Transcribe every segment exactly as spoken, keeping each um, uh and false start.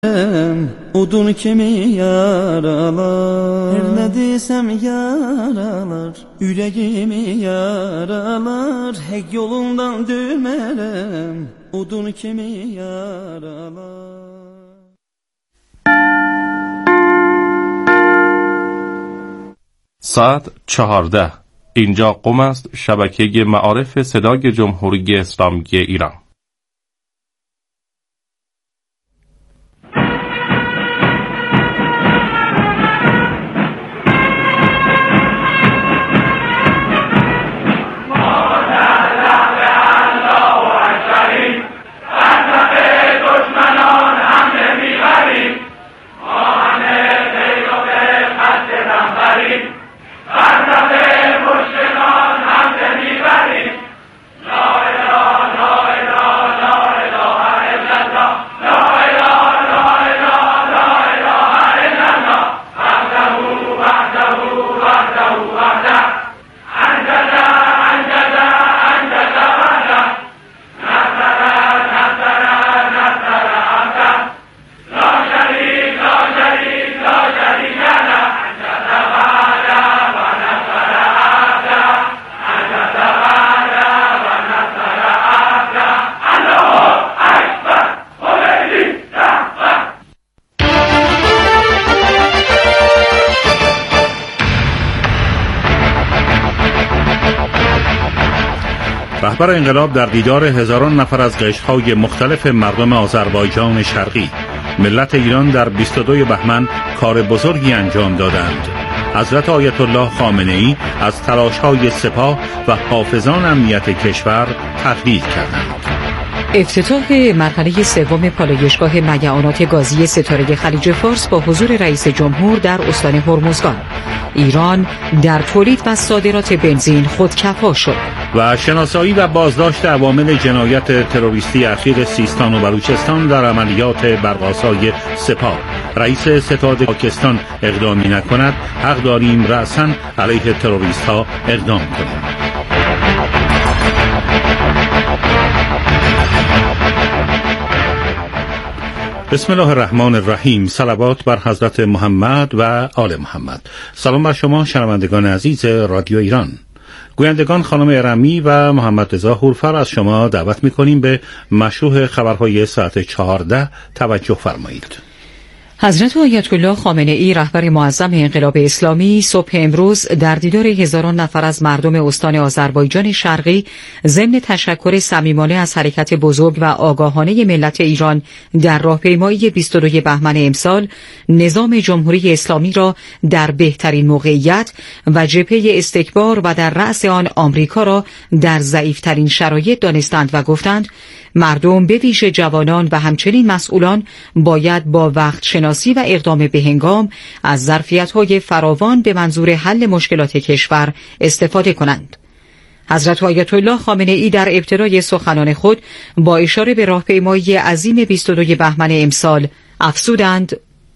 Odun kimi yaralar, her ne desem yaralar, yüreğimi yaralar, hek yolundan dönmerem, odun kimi yaralar. ساعت چهارده. اینجا قم است، شبکه معارف صدای جمهوری اسلامی ایران. رهبر انقلاب در دیدار هزاران نفر از قشرهای مختلف مردم آذربایجان شرقی، ملت ایران در بیست و دوم بهمن کار بزرگی انجام دادند. حضرت آیت الله خامنه ای از تلاش‌های سپاه و حافظان امنیت کشور تقدیر کردند. افتتاح مرحله سوم پالایشگاه مگعانات گازی ستاره خلیج فارس با حضور رئیس جمهور در استان هرمزگان. ایران در تولید و صادرات بنزین خودکفا شد. و شناسایی و بازداشت عوامل جنایت تروریستی اخیر سیستان و بلوچستان در عملیات برق‌آسای سپاه. رئیس ستاد پاکستان اقدامی نکند، حق داریم رأساً علیه تروریست ها اقدام کنیم. بسم الله الرحمن الرحیم. صلوات بر حضرت محمد و آل محمد. سلام بر شما شنوندگان عزیز رادیو ایران. گویندگان خانم ارمی و محمد رضا هورفر از شما دعوت می‌کنیم به مشروع خبرهای ساعت چهارده توجه فرمایید. حضرت آیت الله خامنه ای رهبر معظم انقلاب اسلامی صبح امروز در دیدار هزاران نفر از مردم استان آذربایجان شرقی ضمن تشکر صمیمانه از حرکت بزرگ و آگاهانه ملت ایران در راهپیمایی بیست و دوم بهمن امسال نظام جمهوری اسلامی را در بهترین موقعیت و جبهه استکبار و در رأس آن آمریکا را در ضعیفترین شرایط دانستند و گفتند مردم به ویژه جوانان و همچنین مسئولان باید با وقت شناسی و اقدام بهنگام از ظرفیت‌های فراوان به منظور حل مشکلات کشور استفاده کنند. حضرت آیت الله خامنه ای در ابتدای سخنان خود با اشاره به راهپیمایی عظیم بیست و دوم بهمن امسال افزودند: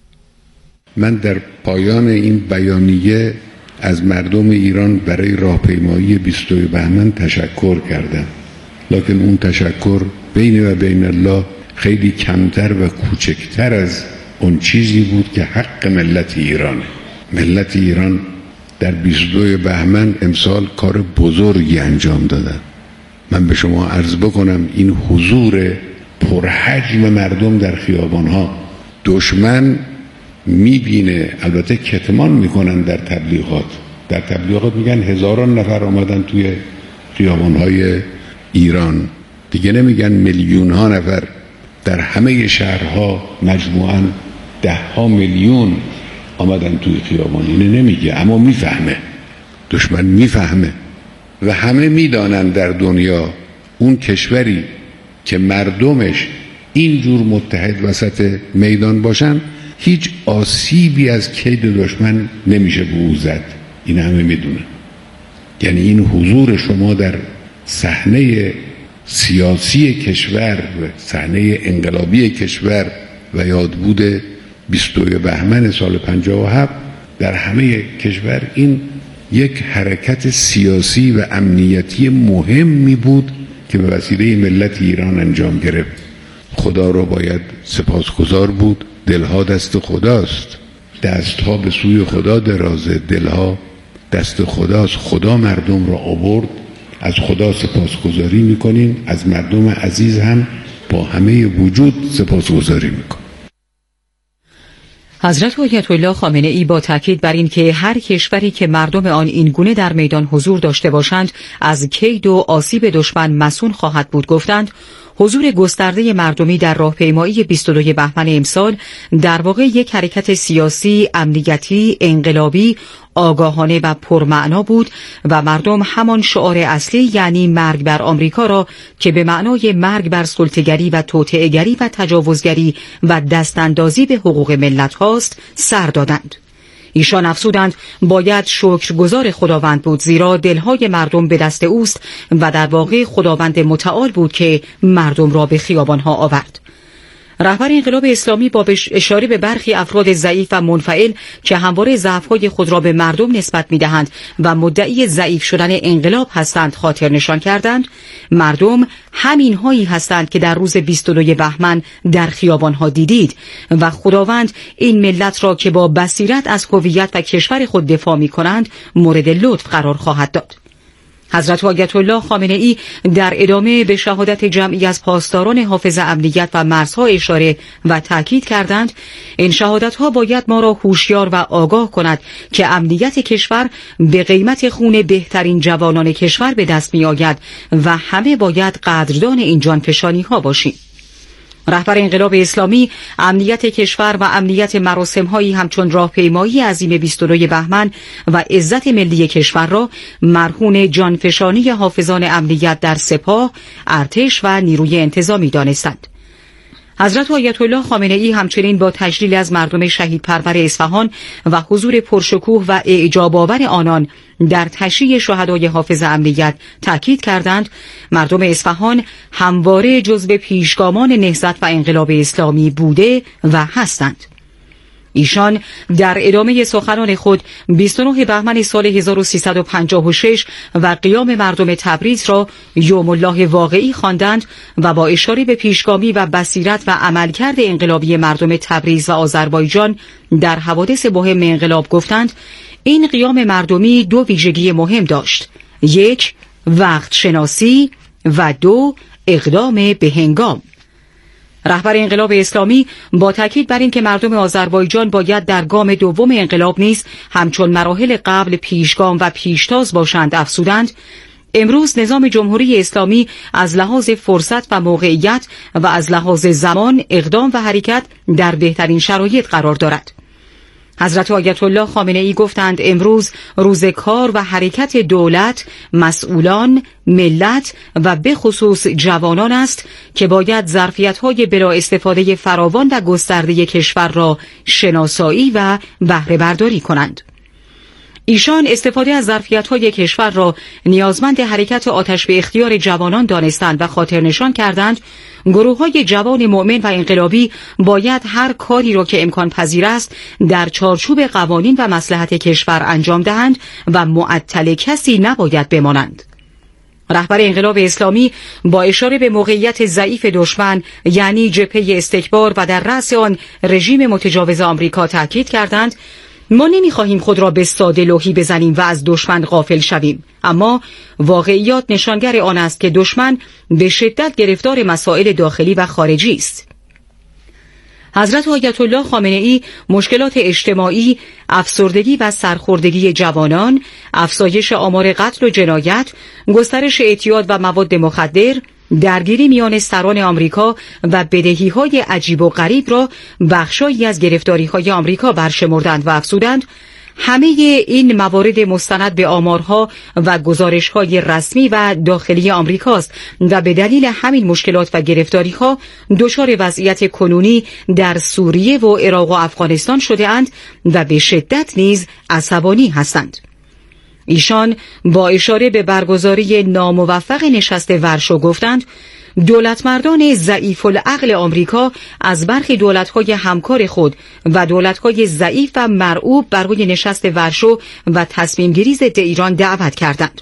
من در پایان این بیانیه از مردم ایران برای راهپیمایی بیست و دوم بهمن تشکر کردم، لکن اون تشکر بین و بین الله خیلی کمتر و کوچکتر از اون چیزی بود که حق ملت ایرانه. ملت ایران در بیست و دوم بهمن امسال کار بزرگی انجام دادن. من به شما عرض بکنم این حضور پرحجم مردم در خیابانها، دشمن میبینه، البته کتمان میکنن در تبلیغات در تبلیغات میگن هزاران نفر آمدن توی خیابانهای ایران، دیگه نمیگن میلیون ها نفر. در همه شهرها مجموعاً ده ها میلیون آمدن توی خیابان. اینه نمیگه، اما میفهمه، دشمن میفهمه و همه میدانن در دنیا اون کشوری که مردمش اینجور متحد وسط میدان باشن هیچ آسیبی از کید دشمن نمیشه به او زد. این همه میدونن. یعنی این حضور شما در صحنه سیاسی کشور و صحنه انقلابی کشور و یادبود بیست و دوم بهمن سال پنجاه و هفت در همه کشور، این یک حرکت سیاسی و امنیتی مهمی بود که به وسیله ملت ایران انجام گرفت. خدا را باید سپاسگزار بود دلها دست خداست، دستها به سوی خدا درازه، دلها دست خداست. خدا مردم را آورد، از خدا سپاسگزاری میکنیم، از مردم عزیز هم با همه وجود سپاسگزاری میکنیم. حضرت آیت الله خامنه ای با تاکید بر این که هر کشوری که مردم آن این گونه در میدان حضور داشته باشند از کید و آسیب دشمن مصون خواهد بود گفتند حضور گسترده مردمی در راهپیمایی بیست و دو بهمن امسال در واقع یک حرکت سیاسی، امنیتی، انقلابی، آگاهانه و پرمعنا بود و مردم همان شعار اصلی یعنی مرگ بر آمریکا را که به معنای مرگ بر سلطه‌گری و توطئه‌گری و تجاوزگری و دستاندازی به حقوق ملت هاست سر دادند. ایشان افزودند باید شکرگزار خداوند بود زیرا دلهای مردم به دست اوست و در واقع خداوند متعال بود که مردم را به خیابانها آورد. رهبر انقلاب اسلامی با اشاره به برخی افراد ضعیف و منفعل که همواره ضعف‌های خود را به مردم نسبت می‌دهند و مدعی ضعیف شدن انقلاب هستند خاطر نشان کردند مردم همین‌هایی هستند که در روز بیست و دو بهمن در خیابان‌ها دیدید و خداوند این ملت را که با بصیرت از هویت و کشور خود دفاع می‌کنند مورد لطف قرار خواهد داد. حضرت آیت الله خامنه ای در ادامه به شهادت جمعی از پاسداران حافظ امنیت و مرزها اشاره و تاکید کردند این شهادت‌ها باید ما را هوشیار و آگاه کند که امنیت کشور به قیمت خون بهترین جوانان کشور به دست می‌آید و همه باید قدردان این جانفشانی‌ها باشیم. رهبر انقلاب اسلامی امنیت کشور و امنیت مراسم‌هایی همچون راهپیمایی عظیم بیست و دو بهمن و عزت ملی کشور را مرهون جانفشانی حافظان امنیت در سپاه، ارتش و نیروی انتظامی دانستند. حضرت آیت الله خامنه ای همچنین با تجلیل از مردم شهید پرور اصفهان و حضور پرشکوه و اعجاب آور آنان در تشییع شهدای حافظ امنیت تاکید کردند مردم اصفهان همواره جزو پیشگامان نهضت و انقلاب اسلامی بوده و هستند. ایشان در ادامه سخنان خود بیست و نه بهمن سال هزار و سیصد و پنجاه و شش و قیام مردم تبریز را یوم الله واقعی خواندند و با اشاره به پیشگامی و بصیرت و عملکرد انقلابی مردم تبریز و آذربایجان در حوادث مهم انقلاب گفتند این قیام مردمی دو ویژگی مهم داشت: یک، وقت شناسی و دو، اقدام به هنگام. رهبر انقلاب اسلامی با تاکید بر این که مردم آذربایجان باید در گام دوم انقلاب نیز همچون مراحل قبل پیشگام و پیشتاز باشند افزودند امروز نظام جمهوری اسلامی از لحاظ فرصت و موقعیت و از لحاظ زمان اقدام و حرکت در بهترین شرایط قرار دارد. حضرت آیت الله خامنه ای گفتند امروز روز کار و حرکت دولت، مسئولان، ملت و به خصوص جوانان است که باید ظرفیت‌های بلا استفاده فراوان و گسترده کشور را شناسایی و بهره برداری کنند. ایشان استفاده از ظرفیت‌های کشور را نیازمند حرکت آتش به اختیار جوانان دانستند و خاطر نشان کردند گروه‌های جوان مؤمن و انقلابی باید هر کاری را که امکان پذیر است در چارچوب قوانین و مصلحت کشور انجام دهند و معطل کسی نباید بمانند. رهبر انقلاب اسلامی با اشاره به موقعیت ضعیف دشمن یعنی جبهه استکبار و در رأس آن رژیم متجاوز آمریکا تاکید کردند ما نمی‌خواهیم خود را به ساده لوحی بزنیم و از دشمن غافل شویم، اما واقعیات نشانگر آن است که دشمن به شدت گرفتار مسائل داخلی و خارجی است. حضرت آیت الله خامنه ای مشکلات اجتماعی، افسردگی و سرخوردگی جوانان، افزایش آمار قتل و جنایت، گسترش اعتیاد و مواد مخدر، درگیری میان سران آمریکا و بدهی‌های عجیب و غریب را بخشایی از گرفتاری‌های آمریکا برشمردند و افزودند همه این موارد مستند به آمارها و گزارش‌های رسمی و داخلی آمریکاست و به دلیل همین مشکلات و گرفتاری‌ها دچار وضعیت کنونی در سوریه و عراق و افغانستان شده‌اند و به شدت نیز عصبانی هستند. ایشان با اشاره به برگزاری ناموفق نشست ورشو گفتند دولتمردان ضعیف العقل آمریکا از برخی دولت‌های همکار خود و دولت‌های ضعیف و مرعوب برای نشست ورشو و تصمیم گیری ضد ایران دعوت کردند.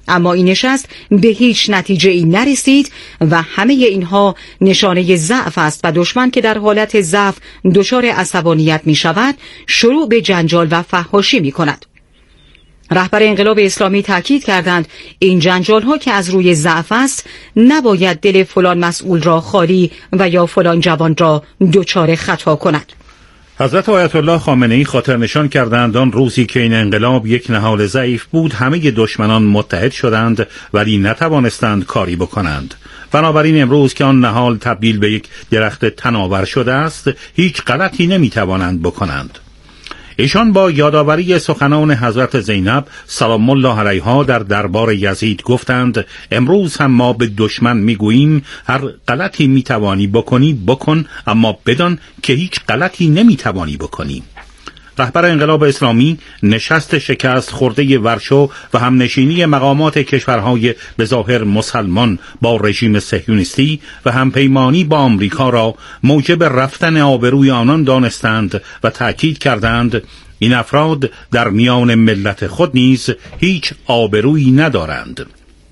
اما این نشست به هیچ نتیجه ای نرسید و همه اینها نشانه ضعف است و دشمن که در حالت ضعف دچار عصبانیت می شود شروع به جنجال و فحاشی می کند. رهبر انقلاب اسلامی تاکید کردند این جنجال ها که از روی ضعف است نباید دل فلان مسئول را خالی و یا فلان جوان را دچار خطا کند. حضرت آیت الله خامنه‌ای خاطر نشان کردند آن روزی که این انقلاب یک نهال ضعیف بود همه دشمنان متحد شدند ولی نتوانستند کاری بکنند. بنابراین امروز که آن نهال تبدیل به یک درخت تناور شده است هیچ غلطی نمیتوانند بکنند. ایشان با یادآوری سخنان حضرت زینب سلام الله علیها در دربار یزید گفتند امروز هم ما به دشمن میگوییم هر غلطی میتوانی بکنی بکن، اما بدان که هیچ غلطی نمیتوانی بکنی. رهبر انقلاب اسلامی نشست شکست خورده ورشو و همنشینی مقامات کشورهای به ظاهر مسلمان با رژیم صهیونیستی و همپیمانی با آمریکا را موجب رفتن آبروی آنان دانستند و تأکید کردند این افراد در میان ملت خود نیز هیچ آبرویی ندارند.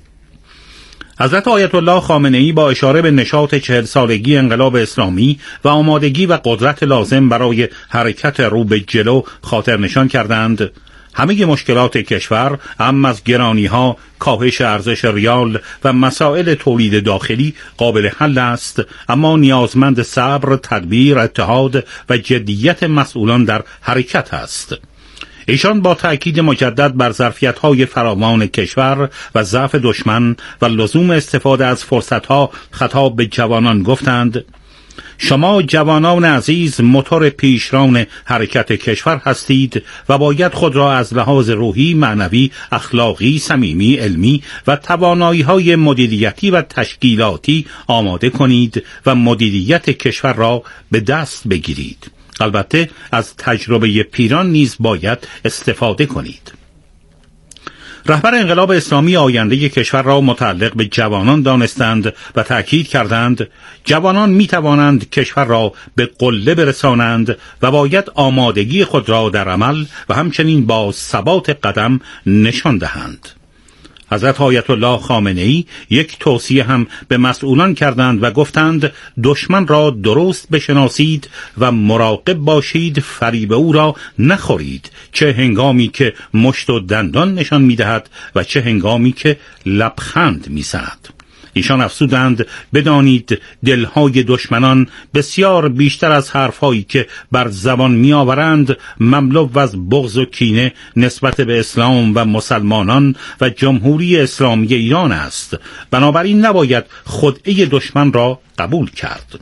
حضرت آیت الله خامنه‌ای با اشاره به نشاط چهل سالگی انقلاب اسلامی و آمادگی و قدرت لازم برای حرکت رو به جلو خاطر نشان کردند همه مشکلات کشور، هم از گرانی‌ها، کاهش ارزش ریال و مسائل تولید داخلی قابل حل است، اما نیازمند صبر، تدبیر، اتحاد و جدیت مسئولان در حرکت است. ایشان با تأکید مجدد بر ظرفیت‌های فراوان کشور و ضعف دشمن و لزوم استفاده از فرصت‌ها خطاب به جوانان گفتند شما جوانان عزیز موتور پیشران حرکت کشور هستید و باید خود را از لحاظ روحی، معنوی، اخلاقی، صمیمی، علمی و توانایی‌های مدیریتی و تشکیلاتی آماده کنید و مدیریت کشور را به دست بگیرید. البته از تجربه پیران نیز باید استفاده کنید. رهبر انقلاب اسلامی آینده کشور را متعلق به جوانان دانستند و تأکید کردند جوانان می توانند کشور را به قله برسانند و باید آمادگی خود را در عمل و همچنین با ثبات قدم نشان دهند. حضرت آیت الله خامنه‌ای یک توصیه هم به مسئولان کردند و گفتند دشمن را درست بشناسید و مراقب باشید فریب او را نخورید، چه هنگامی که مشت و دندان نشان می‌دهد و چه هنگامی که لبخند می‌زند. ایشان افزودند بدانید دلهای دشمنان بسیار بیشتر از حرفهایی که بر زبان می آورند مملو از بغض و کینه نسبت به اسلام و مسلمانان و جمهوری اسلامی ایران است. بنابراین نباید خدعه دشمن را قبول کرد.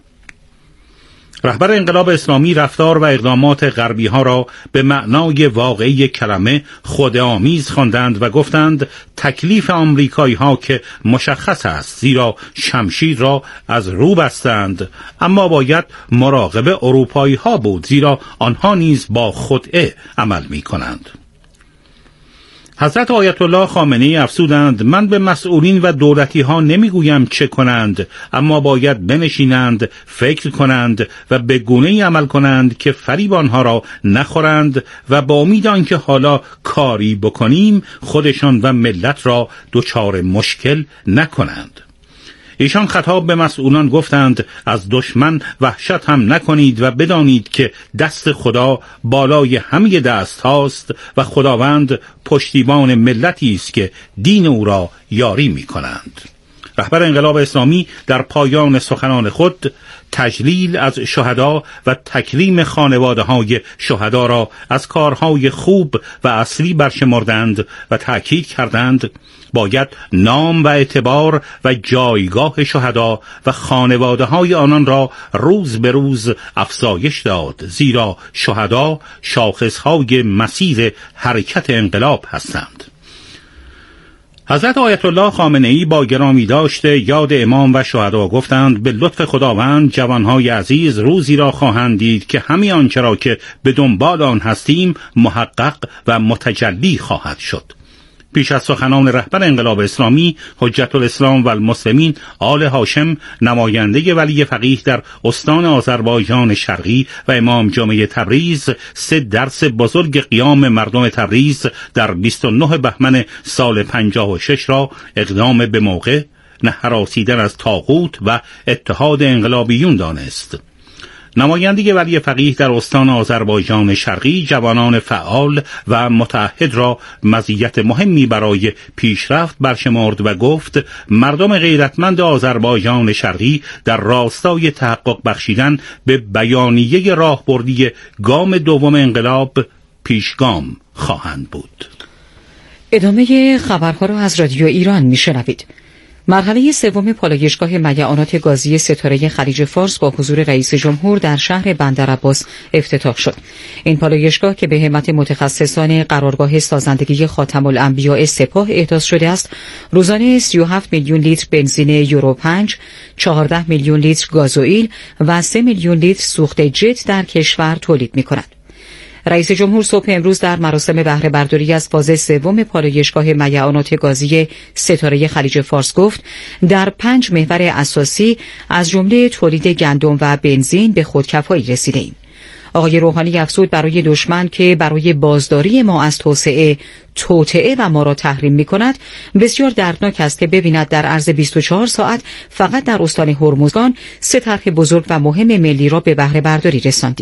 رهبر انقلاب اسلامی رفتار و اقدامات غربی ها را به معنای واقعی کلمه خودآمیز خواندند و گفتند تکلیف آمریکایی ها که مشخص است، زیرا شمشیر را از رو بستند، اما باید مراقب اروپایی ها بود، زیرا آنها نیز با خدعه عمل می کنند. حضرت آیت الله خامنه‌ای افزودند من به مسئولین و دولتی ها نمی گویم چه کنند، اما باید بنشینند، فکر کنند و به گونه‌ای عمل کنند که فریب آنها را نخورند و با امید آنکه حالا کاری بکنیم خودشان و ملت را دچار مشکل نکنند. ایشان خطاب به مسئولان گفتند از دشمن وحشت هم نکنید و بدانید که دست خدا بالای همه دست هاست و خداوند پشتیبان ملتی است که دین او را یاری می کنند. رهبر انقلاب اسلامی در پایان سخنان خود تجلیل از شهدا و تکریم خانواده های شهدا را از کارهای خوب و اصلی برشمردند و تأکید کردند باید نام و اعتبار و جایگاه شهدا و خانواده های آنان را روز به روز افزایش داد، زیرا شهدا شاخصهای مسیر حرکت انقلاب هستند. حضرت آیت الله خامنه‌ای با گرامی داشته یاد امام و شهدا گفتند به لطف خداوند جوانهای عزیز روزی را خواهند دید که همین آنچه را که به دنبال آن هستیم محقق و متجلی خواهد شد. پیش از سخنان رهبر انقلاب اسلامی حجت الاسلام و المسلمین آل هاشم، نماینده ولی فقیه در استان آذربایجان شرقی و امام جامع تبریز، سه درس بزرگ قیام مردم تبریز در بیست و نه بهمن سال پنجاه و شش را اقدام به موقع، نه هراسیدن از طاغوت و اتحاد انقلابیون دانست. نماینده ولی فقیه در استان آذربایجان شرقی جوانان فعال و متعهد را مزیت مهمی برای پیشرفت برشمرد و گفت مردم غیرتمند آذربایجان شرقی در راستای تحقق بخشیدن به بیانیه راهبردی گام دوم انقلاب پیشگام خواهند بود. ادامه خبرها را از رادیو ایران میشنوید. مرحله سوم پالایشگاه میعانات گازی ستاره خلیج فارس با حضور رئیس جمهور در شهر بندرعباس افتتاح شد. این پالایشگاه که به همت متخصصان قرارگاه سازندگی خاتم الانبیاء سپاه احداث شده است، روزانه سی و هفت میلیون لیتر بنزین یورو پنج، چهارده میلیون لیتر گازوئیل و سه میلیون لیتر سوخت جت در کشور تولید می‌کند. رئیس جمهور صبح امروز در مراسم بهره برداری از فاز سوم پالایشگاه میعانات گازی ستاره خلیج فارس گفت در پنج محور اساسی از جمله تولید گندم و بنزین به خودکفایی رسیده‌ایم. آقای روحانی افزود برای دشمن که برای بازداری ما از توسعه توطئه و ما را تحریم می‌کند بسیار دردناک است که ببیند در عرض بیست و چهار ساعت فقط در استان هرمزگان سه طرح بزرگ و مهم ملی را به بهره برداری رساندیم.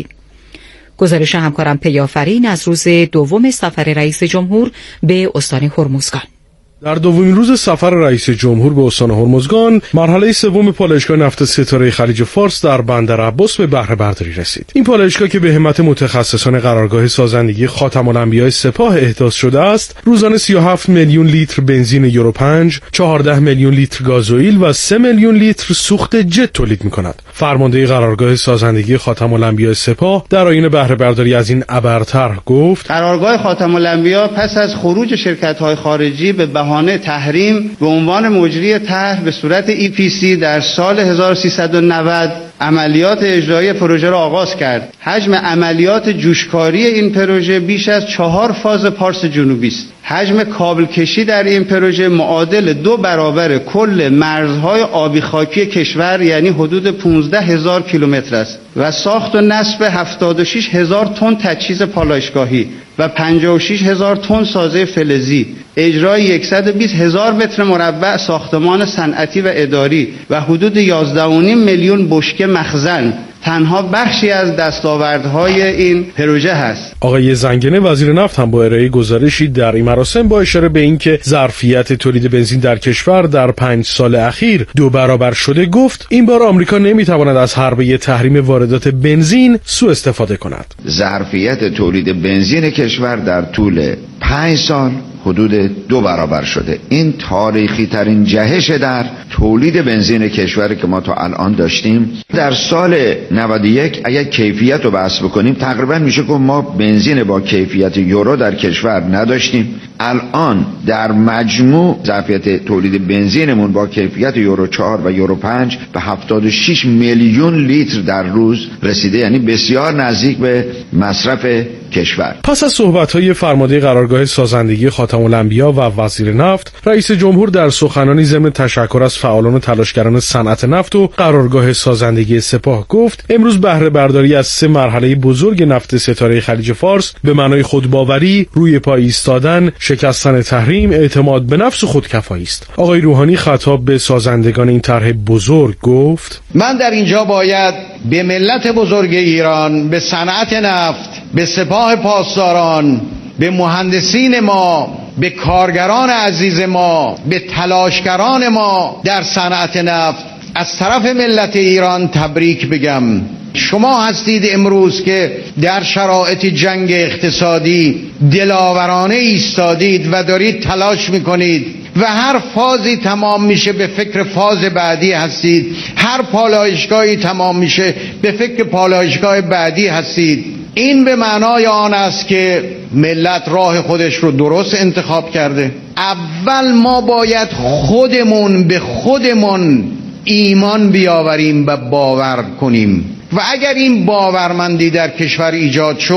گزارش همکارم پیافرین از روز دوم سفر رئیس جمهور به استان هرمزگان. در دومین روز سفر رئیس جمهور به استان هرمزگان، مرحله سوم پالایشگاه نفت ستاره خلیج فارس در بندرعباس به بهره برداری رسید. این پالایشگاه که به همت متخصصان قرارگاه سازندگی خاتم الانبیاء سپاه احداث شده است، روزانه سی و هفت میلیون لیتر بنزین یورو پنج، چهارده میلیون لیتر گازوئیل و سه میلیون لیتر سوخت جت تولید می‌کند. فرمانده قرارگاه سازندگی خاتم الانبیاء سپاه در آیین بهره برداری از این ابرطرح گفت: قرارگاه خاتم الانبیاء پس از خروج شرکت‌های خارجی به بهانه تحریم به عنوان مجری طرح به صورت ای پی سی در سال هزار و سیصد و نود عملیات اجرایی پروژه را آغاز کرد. حجم عملیات جوشکاری این پروژه بیش از چهار فاز پارس جنوبی است. حجم کابل کشی در این پروژه معادل دو برابر کل مرزهای آبی خاکی کشور، یعنی حدود پانزده هزار کیلومتر است و ساخت و نصب هفتاد و شش هزار تن تجهیز پالایشگاهی و پنجاه و شش هزار تن سازه فلزی، اجرای صد و بیست هزار متر مربع ساختمان صنعتی و اداری و حدود یازده و نیم میلیون بشکه مخزن تنها بخشی از دستاوردهای این پروژه هست. آقای زنگنه وزیر نفت هم با ارائه گزارشی در این مراسم با اشاره به اینکه ظرفیت تولید بنزین در کشور در پنج سال اخیر دو برابر شده گفت این بار آمریکا نمیتواند از حربه تحریم واردات بنزین سوء استفاده کند. ظرفیت تولید بنزین کشور در طول پنج سال حدود دو برابر شده. این تاریخی ترین جهش در تولید بنزین کشوری که ما تا الان داشتیم. در سال نود و یک اگر کیفیت رو بحث بکنیم تقریبا میشه که ما بنزین با کیفیت یورو در کشور نداشتیم. الان در مجموع ظرفیت تولید بنزینمون با کیفیت یورو چهار و یورو پنج به هفتاد و شش میلیون لیتر در روز رسیده، یعنی بسیار نزدیک به مصرف کشور. پس از صحبت‌های فرمانده قرارگاه سازندگی خاتم الانبیاء و وزیر نفت، رئیس جمهور در سخنانی ضمن تشکر از فعالان و تلاشگران صنعت نفت و قرارگاه سازندگی سپاه گفت امروز بهره برداری از سه مرحله بزرگ نفت ستاره خلیج فارس به معنای خودباوری، روی پای ایستادن، شکستن تحریم، اعتماد به نفس و خودکفایی است. آقای روحانی خطاب به سازندگان این طرح بزرگ گفت: من در اینجا باید به ملت بزرگ ایران، به صنعت نفت، به سپاه پاسداران، به مهندسین ما، به کارگران عزیز ما، به تلاشگران ما در صنعت نفت از طرف ملت ایران تبریک بگم. شما هستید امروز که در شرایط جنگ اقتصادی دلاورانه ایستادید و دارید تلاش میکنید و هر فازی تمام میشه به فکر فاز بعدی هستید، هر پالایشگاهی تمام میشه به فکر پالایشگاه بعدی هستید. این به معنای آن است که ملت راه خودش رو درست انتخاب کرده. اول ما باید خودمون به خودمون ایمان بیاوریم و باور کنیم و اگر این باورمندی در کشور ایجاد شد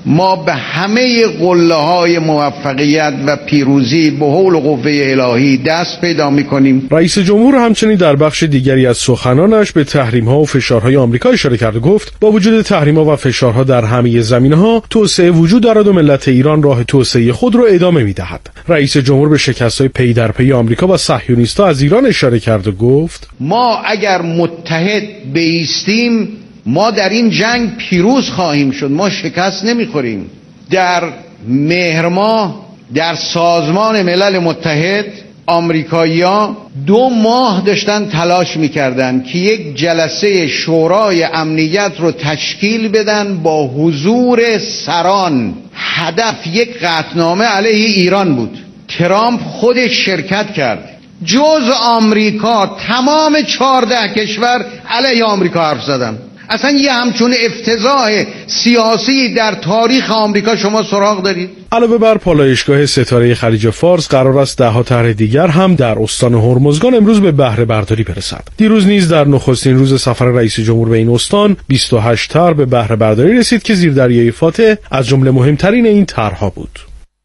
ما به همه قله های موفقیت و پیروزی به حول و قوه الهی دست پیدا می‌کنیم. رئیس جمهور همچنین در بخش دیگری از سخنانش به تحریم‌ها و فشارهای آمریکا اشاره کرد و گفت با وجود تحریم‌ها و فشارها در همه زمینه‌ها توسعه وجود دارد و ملت ایران راه توسعه خود را ادامه می‌دهد. رئیس جمهور به شکست‌های پی در پی آمریکا و صهیونیست‌ها از ایران اشاره کرد و گفت ما اگر متحد بایستیم ما در این جنگ پیروز خواهیم شد، ما شکست نمیخوریم. در مهر ماه در سازمان ملل متحد آمریکایی‌ها دو ماه داشتن تلاش میکردن که یک جلسه شورای امنیت رو تشکیل بدن با حضور سران. هدف یک قطعنامه علیه ایران بود. ترامپ خودش شرکت کرد. جز آمریکا تمام چهارده کشور علیه آمریکا حرف زدن. اصلا یه همچون افتضاح سیاسی در تاریخ آمریکا شما سراغ دارید؟ علاوه بر پالایشگاه ستاره خلیج فارس قرار است ده‌ها طرح دیگر هم در استان هرمزگان امروز به بهره برداری برسد. دیروز نیز در نخستین روز سفر رئیس جمهور به این استان بیست و هشت طرح به بهره برداری رسید که زیردریای فاتح از جمله مهمترین این طرح‌ها بود.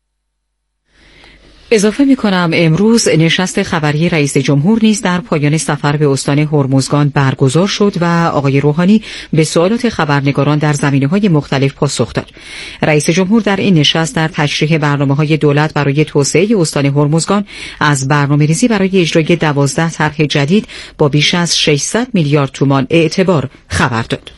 اضافه می کنم امروز نشست خبری رئیس جمهور نیز در پایان سفر به استان هرمزگان برگزار شد و آقای روحانی به سوالات خبرنگاران در زمینه‌های مختلف پاسخ داد. رئیس جمهور در این نشست در تشریح برنامه‌های دولت برای توسعه استان هرمزگان از برنامه‌ریزی برای اجرای دوازده طرح جدید با بیش از ششصد میلیارد تومان اعتبار خبر داد.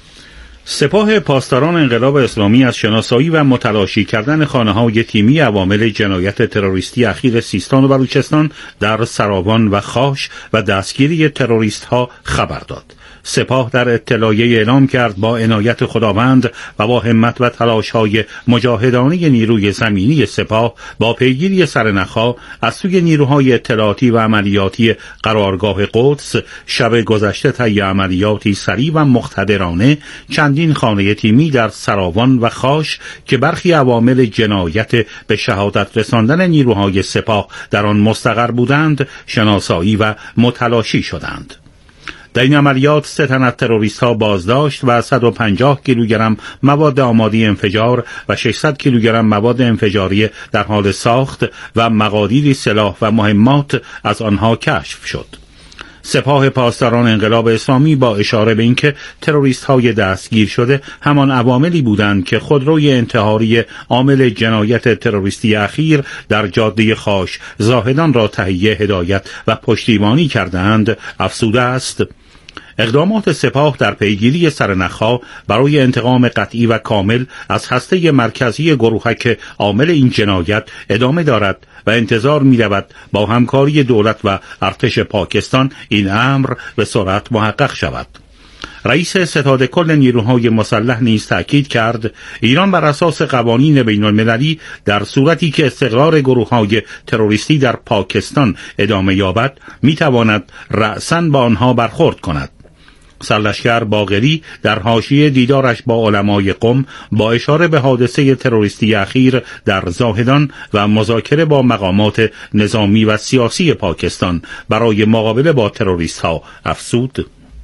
سپاه پاسداران انقلاب اسلامی از شناسایی و متلاشی کردن خانه‌های تیمی عوامل جنایت تروریستی اخیر سیستان و بلوچستان در سراوان و خاش و دستگیری تروریست‌ها خبر داد. سپاه در اطلاعیه اعلام کرد با عنایت خداوند و با همت و تلاش‌های مجاهدانه نیروی زمینی سپاه با پیگیری سرنخ‌ها از سوی نیروهای اطلاعاتی و عملیاتی قرارگاه قدس شب گذشته طی عملیاتی سریع و مقتدرانه چندین خانه تیمی در سراوان و خاش که برخی عوامل جنایت به شهادت رساندن نیروهای سپاه در آن مستقر بودند شناسایی و متلاشی شدند. در این عملیات سه تن از تروریست‌ها بازداشت و صد و پنجاه کیلوگرم مواد آماده انفجار و ششصد کیلوگرم مواد انفجاری در حال ساخت و مقادیری سلاح و مهمات از آنها کشف شد. سپاه پاسداران انقلاب اسلامی با اشاره به اینکه تروریست‌های دستگیر شده همان عواملی بودند که خودروی انتحاری عامل جنایت تروریستی اخیر در جاده خاش زاهدان را تهیه هدایت و پشتیبانی کردند افزوده است اقدامات سپاه در پیگیری سرنخ‌ها برای انتقام قطعی و کامل از هسته مرکزی گروهک عامل این جنایت ادامه دارد و انتظار می‌رود با همکاری دولت و ارتش پاکستان این امر به سرعت محقق شود. رئیس ستاد کل نیروهای مسلح نیز تأکید کرد ایران بر اساس قوانین بین المللی در صورتی که استقرار گروه‌های تروریستی در پاکستان ادامه یابد می‌تواند رأساً با آنها برخورد کند. سرلشکر باقری در حاشیه دیدارش با علمای قم با اشاره به حادثه تروریستی اخیر در زاهدان و مذاکره با مقامات نظامی و سیاسی پاکستان برای مقابله با تروریست‌ها افزود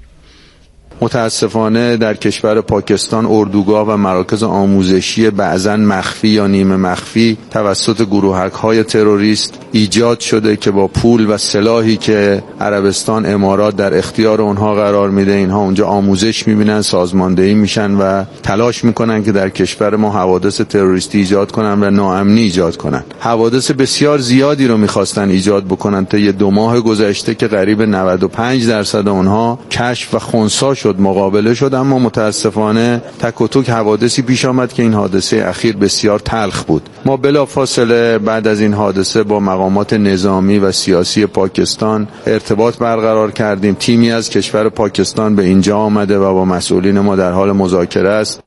متاسفانه در کشور پاکستان اردوگاه و مراکز آموزشی بعضاً مخفی یا نیمه مخفی توسط گروهک‌های تروریست ایجاد شده که با پول و سلاحی که عربستان امارات در اختیار اونها قرار میده اینها اونجا آموزش میبینن، سازماندهی میشن و تلاش میکنن که در کشور ما حوادث تروریستی ایجاد کنن و ناامنی ایجاد کنن. حوادث بسیار زیادی رو میخواستن ایجاد بکنن تا یه دو ماه گذشته که قریب نود و پنج درصد اونها کشف و خنثی شد، مقابله شد، اما متاسفانه تک و توک حوادثی پیش آمد که این حادثه اخیر بسیار تلخ بود. ما بلافاصله بعد از این حادثه با مقامات نظامی و سیاسی پاکستان ارتباط برقرار کردیم. تیمی از کشور پاکستان به اینجا آمده و با مسئولین ما در حال مذاکره است.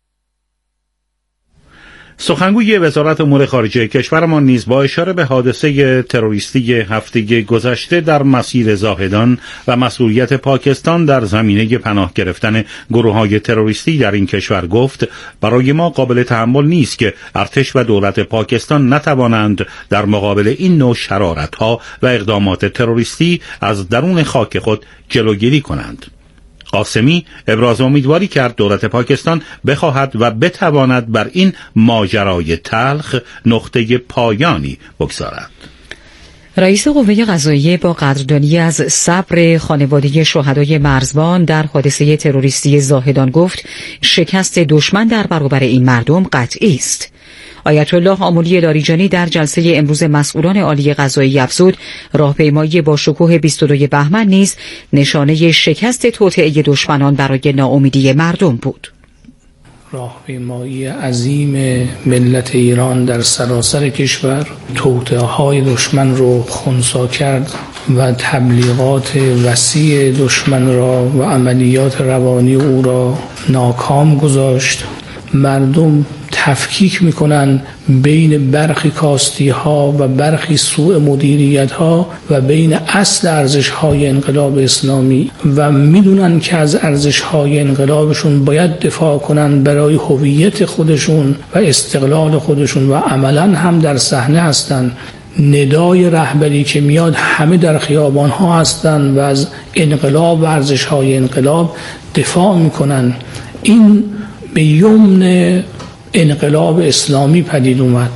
سخنگوی وزارت امور خارجه کشورمان نیز با اشاره به حادثه تروریستی هفته گذشته در مسیر زاهدان و مسئولیت پاکستان در زمینه پناه گرفتن گروه‌های تروریستی در این کشور گفت برای ما قابل تحمل نیست که ارتش و دولت پاکستان نتوانند در مقابل این نوع شرارت‌ها و اقدامات تروریستی از درون خاک خود جلوگیری کنند. قاسمی ابراز امیدواری کرد دولت پاکستان بخواهد و بتواند بر این ماجرای تلخ نقطه پایانی بگذارد. رئیس قوه قضاییه با قدردانی از صبر خانواده شهدای مرزبان در حادثه تروریستی زاهدان گفت شکست دشمن در برابر این مردم قطعی است. آیت الله آملی لاریجانی در جلسه امروز مسئولان عالی قضایی افزود راهپیمایی با شکوه بیست و دو بهمن نیز نشانه شکست توطئه دشمنان برای ناامیدی مردم بود. راهپیمایی عظیم ملت ایران در سراسر کشور توطئه‌های دشمن رو خنثی کرد و تبلیغات وسیع دشمن را و عملیات روانی او را ناکام گذاشت. مردم تفکیک میکنن بین برخی کاستی ها و برخی سوء مدیریت ها و بین اصل ارزش های انقلاب اسلامی و میدونن که از ارزش های انقلابشون باید دفاع کنن برای هویت خودشون و استقلال خودشون و عملا هم در صحنه هستن. ندای رهبری که میاد همه در خیابان ها هستن و از انقلاب و ارزش های انقلاب دفاع میکنن. این به یمن انقلاب اسلامی پدید اومد.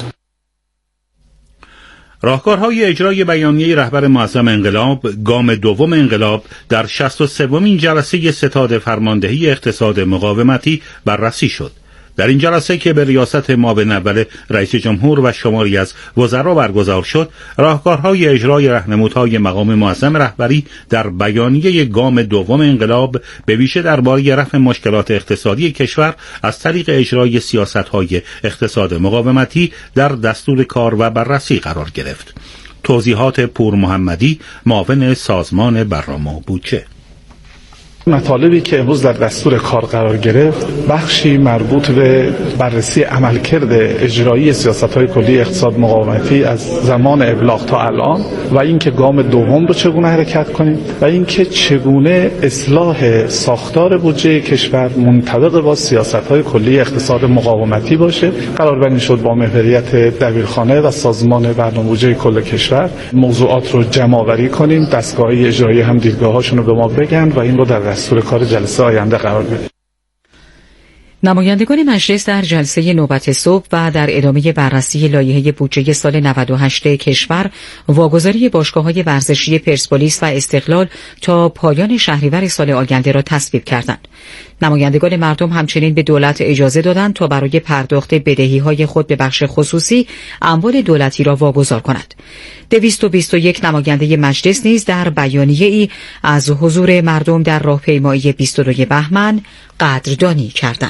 راهکارهای اجرای بیانیه رهبر معظم انقلاب گام دوم انقلاب در شصت و سومین جلسه ستاد فرماندهی اقتصاد مقاومتی بررسی شد. در این جلسه که به ریاست معاون اول رئیس جمهور و شماری از وزرا برگزار شد، راهکارهای اجرای راهنمودهای مقام معظم رهبری در بیانیه گام دوم انقلاب به ویژه درباره رفع مشکلات اقتصادی کشور از طریق اجرای سیاست‌های اقتصاد مقاومتی در دستور کار و بررسی قرار گرفت. توضیحات پور محمدی، معاون سازمان برنامه و بودجه. مطالبی که امروز در دستور کار قرار گرفت بخشی مربوط به بررسی عملکرد اجرایی سیاست‌های کلی اقتصاد مقاومتی از زمان ابلاغ تا الان و اینکه گام دوم رو چگونه حرکت کنیم و اینکه چگونه اصلاح ساختار بودجه کشور منطبق با سیاست‌های کلی اقتصاد مقاومتی باشه. قرار بندی شد با محوریت دبیرخانه و سازمان برنامه بودجه کل کشور موضوعات رو جمع‌آوری کنیم، دستگاه‌های اجرایی هم دیدگاه‌هاشون رو به ما بگن و این رو در دستور کار جلسه آینده قرار بده. نمایندگان مجلس در جلسه نوبت صبح و در ادامه بررسی لایحه بودجه سال نود و هشت کشور واگذاری باشگاه‌های ورزشی پرسپولیس و استقلال تا پایان شهریور سال آینده را تصویب کردند. نمایندگان مردم همچنین به دولت اجازه دادند تا برای پرداخت بدهی‌های خود به بخش خصوصی اموال دولتی را واگذار کند. دویست و بیست و یک نماینده مجلس نیز در بیانیه‌ای از حضور مردم در راهپیمایی بیست و دو بهمن قدردانی کردند.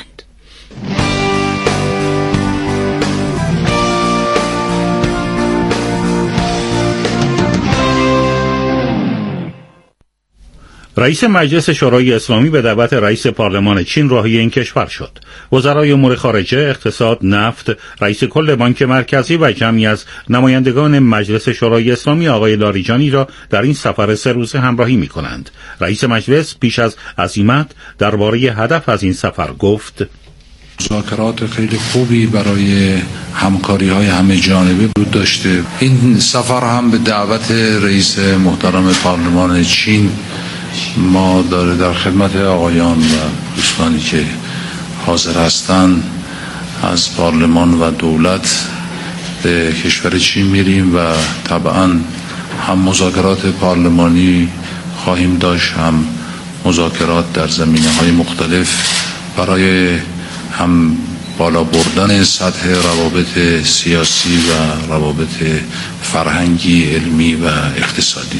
رئیس مجلس شورای اسلامی به دعوت رئیس پارلمان چین راهی این کشور شد. وزرای امور خارجه، اقتصاد، نفت، رئیس کل بانک مرکزی و جمعی از نمایندگان مجلس شورای اسلامی آقای لاریجانی را در این سفر سه روزه همراهی می کنند. رئیس مجلس پیش از عزیمت درباره هدف از این سفر گفت: مذاکرات خیلی خوبی برای همکاری های همه جانبه بود داشته. این سفر هم به دعوت رئیس محترم پارلمان چین ما داره در خدمت آقایان و دوستانی که حاضر هستند از پارلمان و دولت به کشور چین میریم و طبعا هم مذاکرات پارلمانی خواهیم داشت، هم مذاکرات در زمینه‌های مختلف برای هم بالا بردن سطح روابط سیاسی و روابط فرهنگی، علمی و اقتصادی.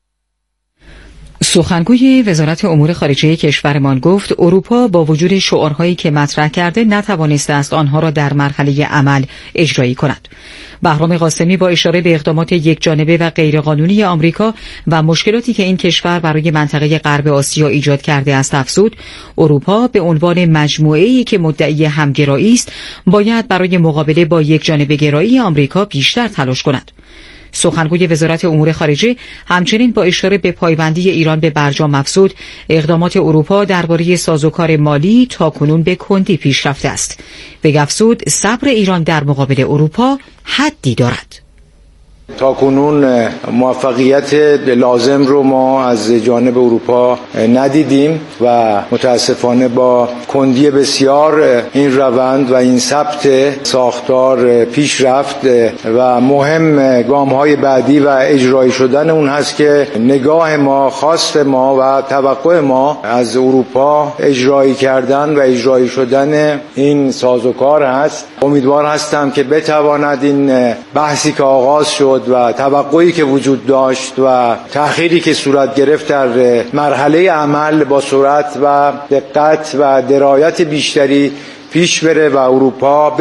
سخنگوی وزارت امور خارجه کشورمان گفت اروپا با وجود شعارهایی که مطرح کرده نتوانسته است آنها را در مرحله عمل اجرایی کند. بهرام قاسمی با اشاره به اقدامات یکجانبه و غیرقانونی آمریکا و مشکلاتی که این کشور برای منطقه غرب آسیا ایجاد کرده است افزود اروپا به عنوان مجموعه‌ای که مدعی همگرایی است باید برای مقابله با یکجانبه گرایی آمریکا بیشتر تلاش کند. سخنگوی وزارت امور خارجه همچنین با اشاره به پایبندی ایران به برجام افزود اقدامات اروپا درباره سازوکار مالی تاکنون به کندی پیش رفته است. وی افزود صبر ایران در مقابل اروپا حدی دارد. تا کنون موفقیت لازم رو ما از جانب اروپا ندیدیم و متاسفانه با کندی بسیار این روند و این ثبت ساختار پیش رفت و مهم گام‌های بعدی و اجرایی شدن اون هست که نگاه ما، خواست ما و توقع ما از اروپا اجرایی کردن و اجرایی شدن این سازوکار هست. امیدوار هستم که بتواند این بحثی که آغاز شد و توقعی که وجود داشت و تأخیری که صورت گرفت در مرحله عمل با سرعت و دقت و درایت بیشتری پیش بره و اروپا